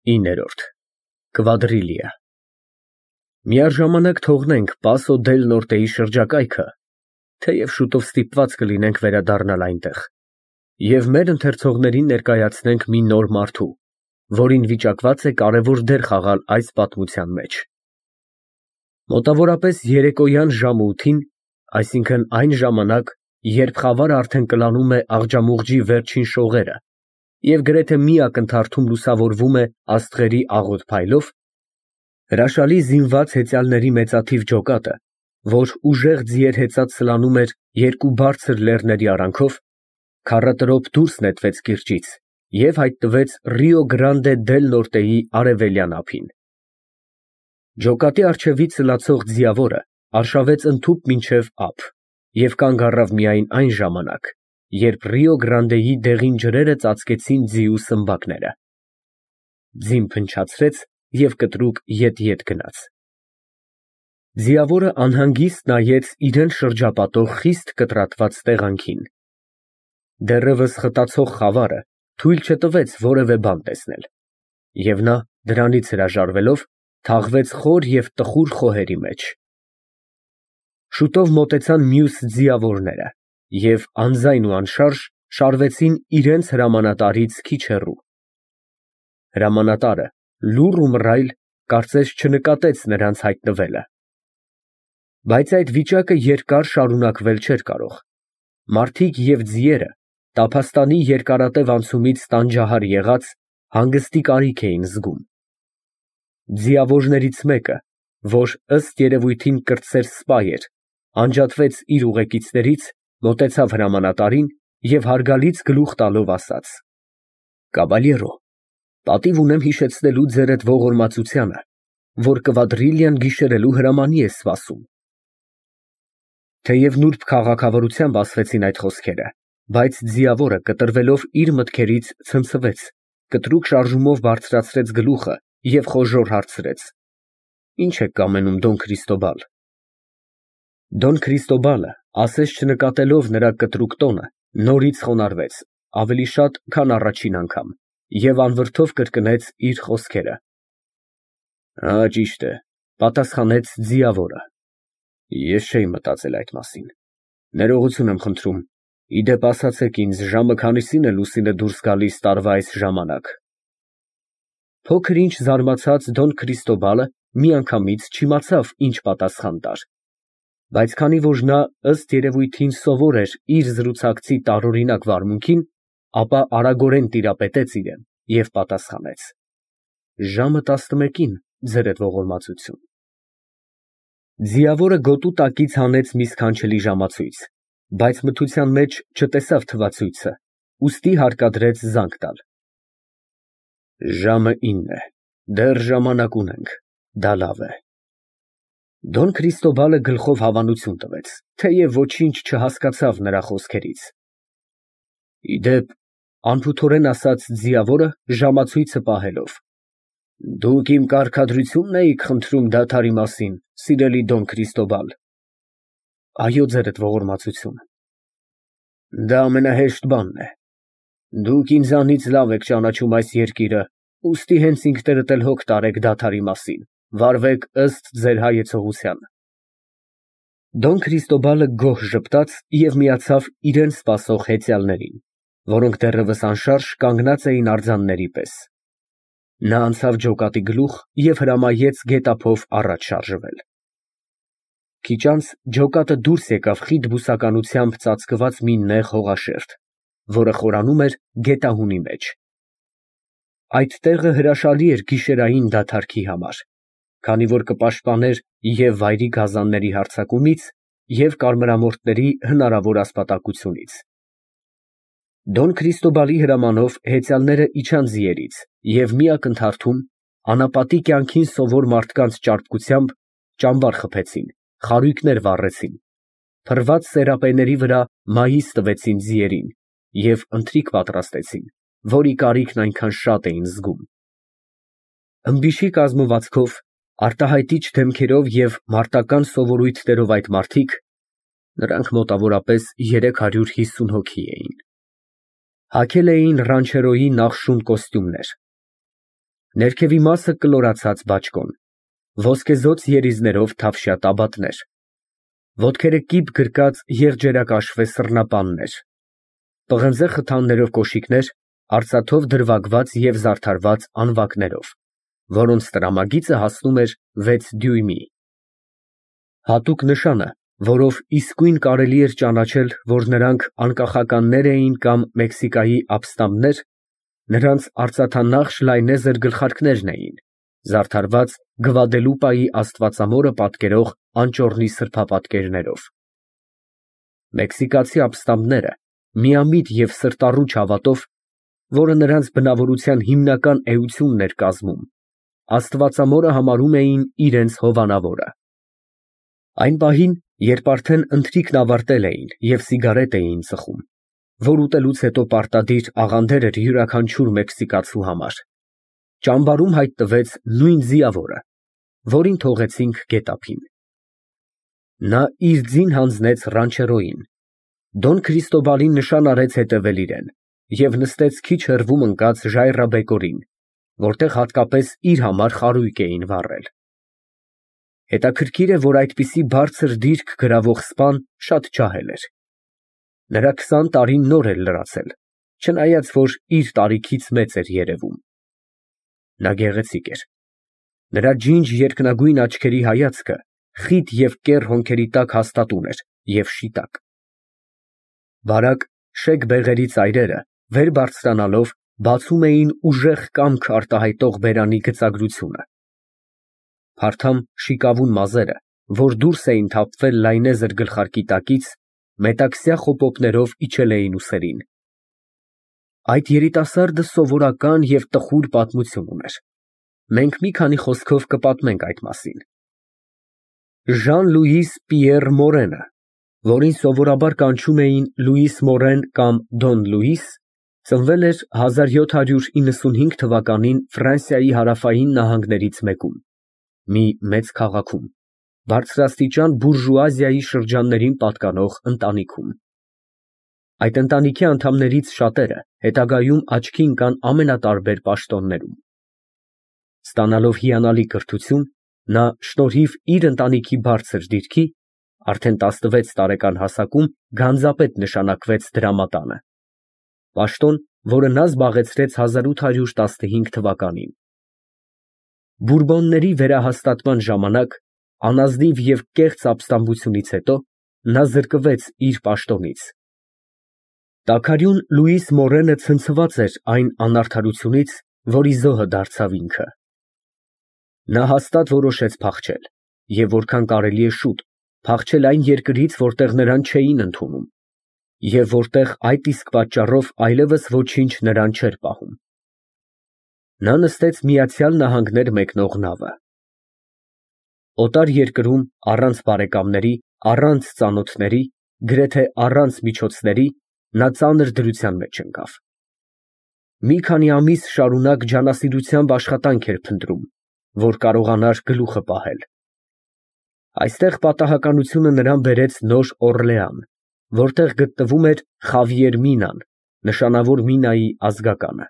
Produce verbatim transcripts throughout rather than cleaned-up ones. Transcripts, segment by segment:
իններորդ Կվադրիլիա Միաժամանակ թողնենք Պասո դել Նորտեի շրջակայքը, թեև շուտով ստիպված կլինենք վերադառնալ այնտեղ, և մեր ընթերցողներին ներկայացնենք մի նոր մարդու, որին վիճակված է կարևոր դեր խաղալ այս պատմության մեջ։ Մոտավորապես երեկոյան ժամը ութին, այսինքն այն ժամանակ, երբ խավարը արդեն կլանում է աղջամուղջի վերջին շողերը և գրեթե մի ակնթարթում լուսավորվում է աստղերի աղոտ փայլով, հրաշալի զինված հեծյալների մեծաթիվ ջոկատը, որ ուժեղ ձիեր հեծած սլանում էր երկու բարձր լեռների արանքով, քառատրոփ դուրս նետվեց կիրճից և հայտնվեց Ռիո Գրանդե դել Նորտեի արևելյան ափին։ Ջոկատի առջևից սլացող ձիավորը արշավեց ընդհուպ մինչև ափ և կանգ առավ միայն այն ժամանակ, երբ Ռիո Գրանդեի դեղին ջրերը ծածկեցին ձիու սմբակները։ Ձին փնչացրեց և կտրուկ ետ֊ետ գնաց։ Ձիավորը անհանգիստ նայեց իրան շրջապատող խիստ կտրատված տեղանքին։ Դեռևս խտացող խավարը թույլ չտվեց որևէ բան տեսնել, և նա, դրանից հրաժարվելով, թաղվեց խոր և տխուր խոհերի մեջ։ Շուտով մոտեցան մյուս ձիավորները և անձայն ու անշարժ շարվեցին իրենց հրամանատարից քիչ հեռու։ Հրամանատարը, լուռ ու մռայլ, կարծես չնկատեց նրանց հայտնվելը։ Բայց այդ վիճակը երկար շարունակվել չէր կարող։ Մարդիկ և ձիերը տափաստանի երկարատև անցումից տանջահար եղած, հանգստի կարիք էին զգում։ Ձիավորներից մեկը, որ ըստ երևույթին կրտսեր սպա էր, անջատվեց իր ուղեկիցներից, մոտեցավ հրամանատարին և հարգալից գլուխ տալով ասաց. Կավալյերո, պատիվ ունեմ հիշեցնելու ձերդ ողորմածությանը, որ Կվադրիլիան գիշերելու հրամանի է սպասում։ Թեև նուրբ քաղաքավարությամբ ասվեցին այդ խոսքերը, բայց ձիավորը կտրվելով իր մտքերից ցնցվեց, կտրուկ շարժումով բարձրացրեց գլուխը և խոժոռ հարցրեց. Ի՞նչ եք կամենում, Դոն Քրիստոբալ։ Դոն Քրիստոբալը, ասես չնկատելով նրա կտրուկ տոնը, նորից խոնարհվեց, ավելի շատ, քան առաջին անգամ, և անվրդով կրկնեց իր խոսքերը։ Հա, ճիշտ է, պատասխանեց ձիավորը։ Ես չէի մտածել այդ մասին։ Ներողություն եմ խնդրում, ի դեպ ասացեք ինձ, ժամը քանիսին է լուսինը դուրս գալիս տարվա այս ժամանակ։ Փոքր ինչ զարմացած Դոն Քրիստոբալը միանգամից չիմացավ ինչ պատասխան տար, բայց քանի որ նա ըստ երևույթին սովոր էր իր զրուցակցի տարօրինակ վարմունքին, ապա արագորեն տիրապետեց իրան և պատասխանեց. Ժամը տասնմեկին, ձերդ ողորմածություն։ Ձիավորը գոտու տակից հանեց մի սքանչելի ժամացույց, բայց մթության մեջ չտեսավ թվացույցը, ուստի հարկադրեց զանգ տալ։ Ժամը ինն է, դեռ ժամանակ ունենք, դա լավ է։ Դոն Քրիստոբալը գլխով հավանություն տվեց, թեև ոչինչ չհասկացավ նրա խոսքերից։ Ի դեպ, անփութորեն ասաց ձիավորը, ժամացույցը պահելով, դուք իմ կարգադրությո՞ւնն էիք խնդրում դադարի մասին, սիրելի Դոն Քրիստոբալ։ Այո, ձերդ ողորմածություն։ Դա ամենահեշտ բանն է։ Դուք ինձանից լավ եք ճանաչում այս երկիրը, ուստի հենց ինքներդ էլ հոգ տարեք դադարի մասին, վարվեք ըստ ձեր հայեցողության։ Դոն Քրիստոբալը գոհ ժպտաց և միացավ իրան սպասող հեծյալներին, որոնք դեռևս անշարժ կանգնած էին արձանների պես։ Նա անցավ ջոկատի գլուխ և հրամայեց գետափով առաջ շարժվել։ Քիչ անց ջոկատը դուրս եկավ խիտ բուսականությամբ ծածկված մի նեղ հողաշերտ, որը խորանում էր գետահունի մեջ։ Այդ տեղը հրաշալի էր գիշերային դադարքի համար, քանի որ կպաշտպաներ և վայրի գազանների հարձակումից, և կարմրամորթների հնարավոր ասպատակությունից։ Դոն Քրիստոբալի հրամանով հեծյալները իջան ձիերից և մի ակնթարթում, անապատի կյանքին սովոր մարդկանց ճարպկությամբ, ճամբար խփեցին, խարույկներ վառեցին, փռված սերապեների վրա մայիս տվեցին ձիերին և ընթրիք պատրաստեցին, որի կարիքն այնքան շատ էին զգում։ Ըմբիշի կազմվածքով, արտահայտիչ դեմքերով և մարտական սովորույթներով այդ մարդիկ (նրանք մոտավորապես երեք հարյուր հիսուն հոգի էին) հագել էին ռանչերոյի նախշուն կոստյումներ։ Ներքևի մասը կլորացած բաճկոն, ոսկեզօծ երիզներով թավշյա տաբատներ, ոտքերը կիպ գրկած եղջերակաշվե սռնապաններ, պղնձե խթաններով կոշիկներ, արծաթով դրվագված և զարդարված անվակներով, որոնց տրամագիծը հասնում էր վեց դյույմի։ Հատուկ նշանը, որով իսկույն կարելի էր ճանաչել, որ նրանք անկախականներ էին կամ Մեքսիկայի ապստամբներ, նրանց արծաթանախշ լայնեզր գլխարկներն էին, զարդարված Գվադելուպայի աստվածամորը պատկերող անճոռնի սրբապատկերներով։ Մեքսիկացի ապստամբները միամիտ և սրտառուչ հավատով, որը նրանց բնավորության հիմնական էությունն էր կազմում, աստվածամորը համարում էին իրենց հովանավորը։ Այն պահին, երբ արդեն ընթրիքն ավարտել էին և սիգարետ էին ծխում, որ ուտելուց հետո պարտադիր աղանդեր էր յուրաքանչյուր մեքսիկացու համար, ճամբարում հայտնվեց նույն ձիավորը, որին թողեցինք գետափին։ Նա իր ձին հանձնեց ռանչերոյին, Դոն Քրիստոբալին նշան արեց հետևել իրեն և նստեց քիչ հեռվում ընկած ժայռաբեկորին, որտեղ հատկապես իր համար խարույկ էին վառել։ Հետաքրքիր է, որ այդպիսի բարձր դիրք գրավող սպան շատ ջահել էր։ Նրա քսան տարին նոր էր լրացել, չնայած որ իր տարիքից մեծ էր երևում։ Նա գեղեցիկ էր։ Նրա ջինջ երկնագույն աչքերի հայացքը խիտ և կեռ հոնքերի տակ հաստատուն էր և շիտակ։ Բարակ, շեկ բեղերի ծայրերը, վեր բարձրանալով, բացում էին ուժեղ կամք արտահայտող բերանի գծագրությունը։ Փարթամ շիկավուն մազերը, որ դուրս էին թափվել լայնեզր գլխարկի տակից, մետաքսյա խոպոպներով իջել էին ուսերին։ Այդ երիտասարդը սովորական և տխուր պատմություն ուներ։ Մենք մի քանի խոսքով կպատմենք այդ մասին։ Ժան֊Լուիս Պիեռ Մորենը, որին սովորաբար կանչում էին Լուիս Մորեն կամ Դոն Լուիս, ծնվել էր հազար յոթ հարյուր իննսունհինգ թվականին Ֆրանսիայի հարավային նահանգներից մեկում, մի մեծ քաղաքում, բարձրաստիճան բուրժուազիայի շրջաններին պատկանող ընտանիքում։ Այդ ընտանիքի անդամներից շատերը հետագայում աչքի ընկան ամենատարբեր պաշտոններում։ Ստանալով հիանալի կրթություն, նա շնորհիվ իր ընտանիքի բարձր դիրքի, արդեն տասնվեց տարեկան հասակում գանձապետ նշանակվեց դրամատանը, պաշտոն, որը նա զբաղեցրեց հազար ութ հարյուր տասնհինգ թվականին։ Բուրբոնների վերահաստատման ժամանակ, անազնիվ և կեղծ ապստամբությունից հետո, նա զրկվեց իր պաշտոնից։ Տաքարյուն Լուիս Մորենը ցնցված էր այն անարդարությունից, որի զոհը դարձավ ինքը։ Նա հաստատ որոշեց փախչել, և որքան կարելի է շուտ, փախչել այն երկրից, որտեղ նրան չէին ընդունում, և որտեղ այդ իսկ պատճառով այլևս ոչինչ նրան չէր պահում։ Նա նստեց Միացյալ Նահանգներ մեկնող նավը։ Օտար երկրում, առանց բարեկամների, առանց ծանոթների, գրեթե առանց միջոցների, նա ծանր դրության մեջ ընկավ։ Մի քանի ամիս շարունակ ջանասիրությամբ աշխատանք էր փնտրում, որ կարողանար գլուխը պահել։ Այստեղ պատահականությունը նրան բերեց Նոր Օռլեան, որտեղ գտնվում էր Խավիեր մինան, նշանավոր մինայի ազգականը։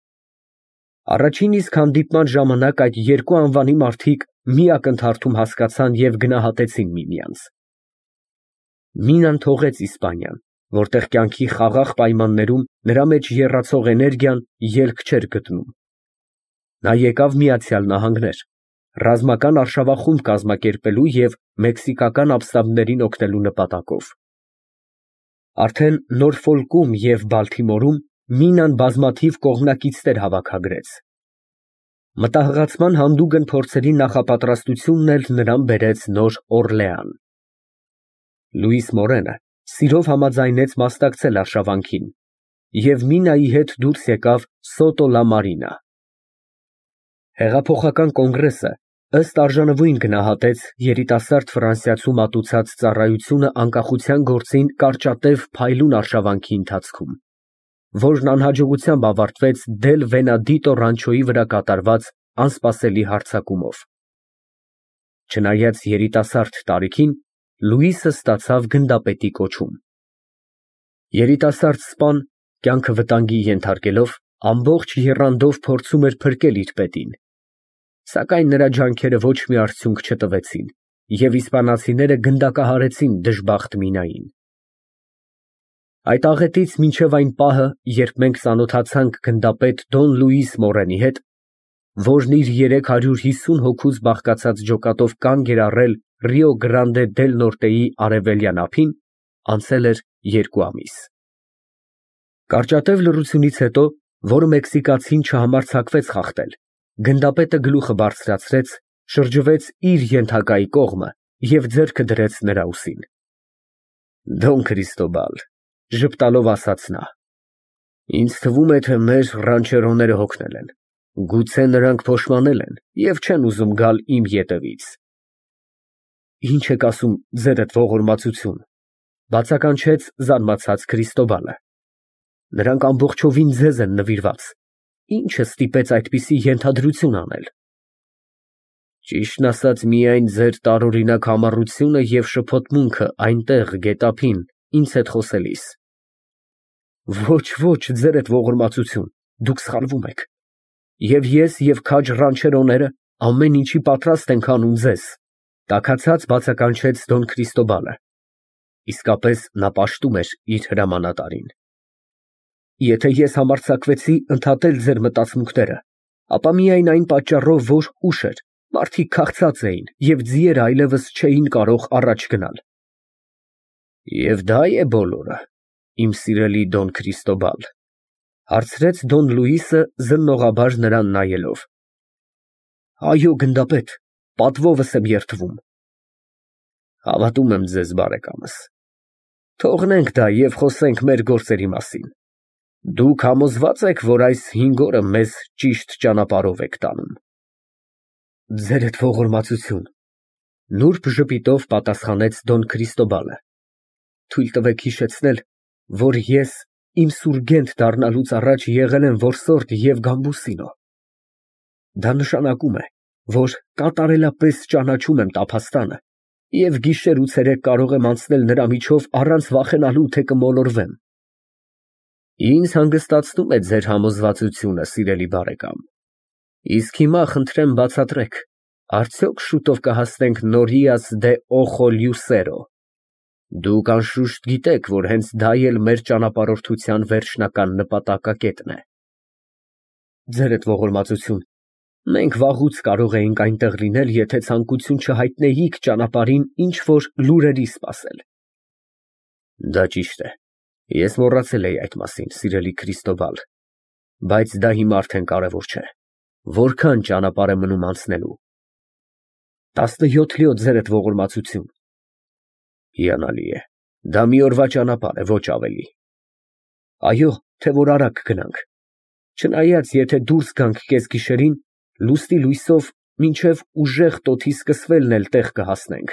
Առաջին իսկ հանդիպման ժամանակ այդ երկու անվանի մարդիկ մի ակնթարթում հասկացան և գնահատեցին միմյանց։ Մինան թողեց Իսպանիան, որտեղ կյանքի խաղաղ պայմաններում նրա մեջ եռացող էներգիան ելք չէր գտնում։ Նա եկավ Միացյալ Նահանգներ, ռազմական արշավախումբ կազմակերպելու և մեքսիկական ապստամբներին օգնելու նպատակով։ Արդեն Նորֆոլկում և Բալթիմորում մինան բազմաթիվ կողմնակիցներ հավաքագրեց։ Մտահղացման հանդուգն փորձերի նախապատրաստությունն էլ նրան բերեց Նոր Օռլեան։ Լուիս Մորենը սիրով համաձայնեց մասնակցել արշավանքին և Մինայի հետ դուրս եկավ Սոտո լա Մարինա։ Հեղափոխական կոնգրեսը ըստ արժանվույն գնահատեց երիտասարդ ֆրանսիացու մատուցած ծառայությունը անկախության գործին կարճատև փայլուն արշավանքի ընթացքում, որն անհաջողությամբ ավարտվեց Դել Վենադիտո ռանչոյի վրա կատարված անսպասելի հարձակումով։ Չնայած երիտասարդ տարիքին, Լուիսը ստացավ գնդապետի կոչում։ Երիտասարդ սպան, կյանքը վտանգի ենթարկելով, ամբողջ եռանդով փորձում էր փրկել իր պետին, սակայն նրա ջանքերը ոչ մի արդյունք չտվեցին, և իսպանացիները գնդակահարեցին դժբախտ Մինային։ Այդ աղետից մինչև այն պահը, երբ մենք ծանոթացանք գնդապետ Դոն Լուիս Մորենի հետ, որն իր երեք հարյուր հիսուն հոգուց բաղկացած ջոկատով կանգ էր առել Ռիո Գրանդե դել Նորտեի արևելյան ափին, անցել էր երկու ամիս։ Կարճատև լռությունից հետո, որը մեքսիկացին չհամարձակվեց խախտել, գնդապետը գլուխը բարձրացրեց, շրջվեց իր ենթակայի կողմը և ձեռքը դրեց նրա ուսին։ Դոն Քրիստոբալ, ժպտալով ասաց նա, ինձ թվում է, թե մեր ռանչերոները հոգնել են, գուցե նրանք փոշմանել են և չեն ուզում գալ իմ ետևից։ Ինչ եք ասում, ձերդ ողորմածություն, բացականչեց զարմացած Քրիստոբալը։ Նրանք ամբողջովին ձեզ են նվիրված, ի՞նչը ստիպեց այդպիսի ենթադրություն անել։ Ճիշտն ասած, միայն ձեր տարօրինակ համառությունը և շփոթմունքը այնտեղ գետափին ինձ հետ խոսելիս։ Ոչ, ոչ, ձերդ ողորմածություն, դուք սխալվում եք, և ես և քաջ ռանչերոները ամեն ինչի պատրաստ ենք անում ձեզ, տաքացած բացականչեց Դոն Քրիստոբալը։ Իսկապես նա պաշտում էր իր հրամանատարին։ Եթե ես համարձակվեցի ընդհատել ձեր մտածմունքները, ապա միայն այն պատճառով, որ ուշ էր, մարդիկ քաղցած էին և ձիերը այլևս չէին կարող առաջ գնալ։ Եվ դա է բոլորը, իմ սիրելի Դոն Քրիստոբալ, հարցրեց Դոն Լուիսը զննողաբար նրան նայելով։ Այո, գնդապետ, պատվովս եմ երդվում։ Հավատում եմ ձեզ, բարեկամս։ Թողնենք դա և խոսենք մեր գործերի մասին։ Դուք համոզվա՞ծ եք, որ այս հինգ օրը մեզ ճիշտ ճանապարհով եք տանում։ Ձերդ ողորմածություն, նուրբ ժպիտով պատասխանեց Դոն Քրիստոբալը։ Թույլ տվեք հիշեցնել, որ ես իմ սուրգենտ դառնալուց առաջ եղել եմ որսորդ և գամբուսինո։ Դա նշանակում է, որ կատարելապես ճանաչում եմ տափաստանը և գիշեր ու ցերեկ կարող եմ անցնել նրա միջով առանց վախենալու, թե կմոլորվեմ։ Ինձ հանգստացնում է ձեր համոզվածությունը, սիրելի բարեկամ, իսկ հիմա խնդրեմ բացատրեք, արդյոք շուտով կհասնենք Նորիաս դե Օխոլյուսերո։ Դուք անշուշտ գիտեք, որ հենց դա էլ մեր ճանապարհորդության վերջնական նպատակակետն է։ Ձերդ ողորմածություն, մենք վաղուց կարող էինք այնտեղ լինել, եթե ցանկություն չհայտնեիք ճանապարհին ինչ֊որ լուրերի սպասել։ Դա ճիշտ է, ես մոռացել էի այդ մասին, սիրելի Քրիստոբալ, բայց դա հիմա արդեն կարևոր չէ։ Որքան ճանապարհ է մնում անցնելու։ Տասնյոթ լյոց, ձերդ ողորմածություն։ Հիանալի է, դա մի օրվա ճանապարհ է, ոչ ավելի։ Այո, թե որ արագ գնանք։ Չնայած, եթե դուրս գանք կեսգիշերին, լուսնի լույսով մինչև ուժեղ տոթի սկսվելն էլ տեղ կհասնենք։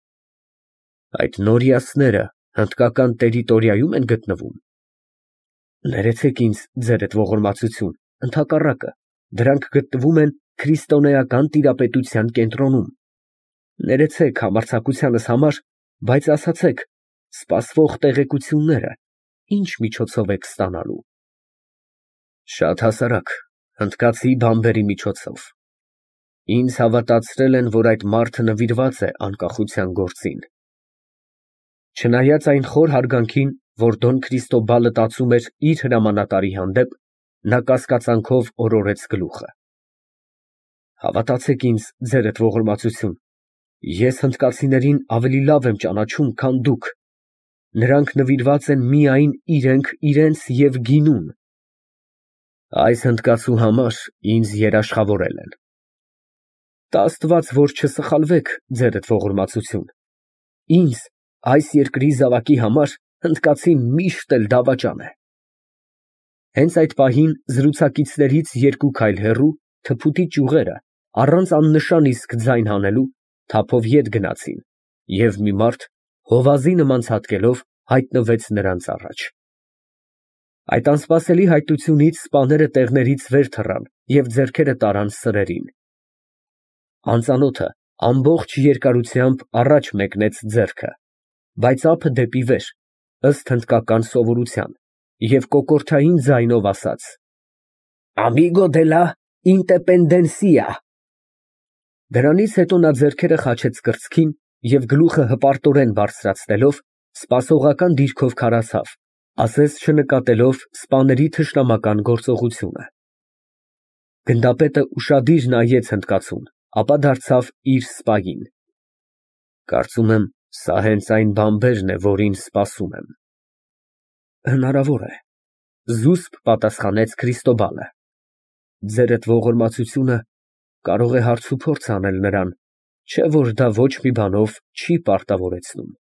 Այդ նորիասները հնդկական տերիտորիայում են գտնվում։ Ներեցեք ինձ, ձերդ ողորմածություն, ընդհակառակը, դրանք գտնվում են քրիստոնեական տիրապետության կենտրոնում։ Ներեցեք համարձակությանս համար, բայց ասացեք, սպասվող տեղեկությունները ինչ միջոցով եք ստանալու։ Շատ հասարակ, հնդկացի բանբերի միջոցով։ Ինձ հավատացրել են, որ այդ մարդը նվիրված է անկախության գործին։ Չնայած այն խոր հարգանքին, որ Դոն Քրիստոբալը տածում էր իր հրամանատարի հանդեպ, նա կասկածանքով օրորեց գլուխը։ Հավատացեք ինձ, ձերդ ողորմածություն, ես հնդկացիներին ավելի լավ եմ ճանաչում, քան դուք։ Նրանք նվիրված են միայն իրենք իրենց և գինուն։ Այս հնդկացու համար ինձ երաշխավորել են։ Տա Աստված, որ չսխալվեք, ձերդ ողորմածություն։ Ինձ, այս երկրի զավակի համար, հնդկացին միշտ էլ դավաճան է։ Հենց այդ պահին զրուցակիցներից երկու քայլ հեռու, թփուտի ճյուղերը, առանց աննշան իսկ ձայն հանելու, թափով ետ գնացին, և մի մարդ, հովազի նման ցատկելով, հայտնվեց նրանց առաջ։ Այդ անսպասելի հայտությունից սպաները տեղներից վեր թռան և ձեռքերը տարան սրերին։ Անծանոթը ամբողջ երկարությամբ առաջ մեկնեց ձեռքը, բայց ափը դեպի վեր, ըստ հնդկական սովորության, և կոկորդային ձայնով ասաց. Amigo de la independencia։ Դրանից հետո նա ձեռքերը խաչեց կրծքին և գլուխը հպարտորեն բարձրացնելով սպասողական դիրքով քարացավ, ասես չնկատելով սպաների թշնամական գործողությունը։ Գնդապետը ուշադիր նայեց հնդկացուն, ապա դարձավ իր սպային։ Կարծում եմ, սա հենց այն բանբերն է, որին սպասում եմ։ Հնարավոր է, զուսպ պատասխանեց Քրիստոբալը։ Ձերդ ողորմածությունը կարող է հարցուփորձ անել նրան, չէ՞ որ դա ոչ մի բանով չի պարտավորեցնում։